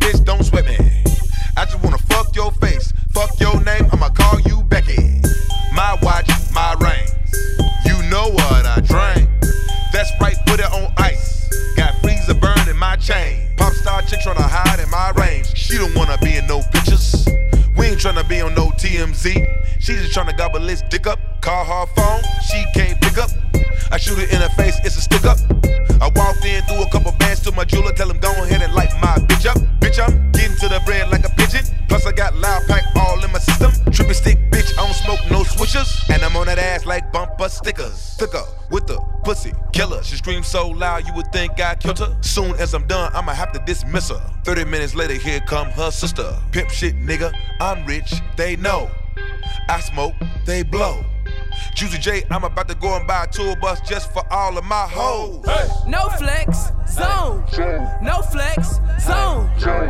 bitch, don't sweat me. I just wanna fuck your face, fuck your name, I'ma call you Becky. My watch, my ring, you know what I drink. That's right, put it on ice. Got freezer burn in my chain. Pop star chick tryna hide in my range. She don't wanna be in no pictures. We ain't tryna be on no TMZ. She just tryna gobble this dick up. Call her phone, she can't pick up. I shoot it in her face, it's a stick up. I walked in, threw a couple bands to my jeweler, tell him go ahead and light my bitch up. Bitch, I'm getting to the bread like a pigeon. Plus I got loud pack all in my system. Trippy stick, bitch, I don't smoke no swishers. And I'm on that ass like bumper stickers. Thicker with the pussy killer. She screams so loud you would think I killed her. Soon as I'm done, I'ma have to dismiss her. 30 minutes later, here come her sister. Pimp shit, nigga, I'm rich, they know. I smoke, they blow. Juicy J, I'm about to go and buy a tour bus just for all of my hoes. Hey. No flex, zone. No flex, zone.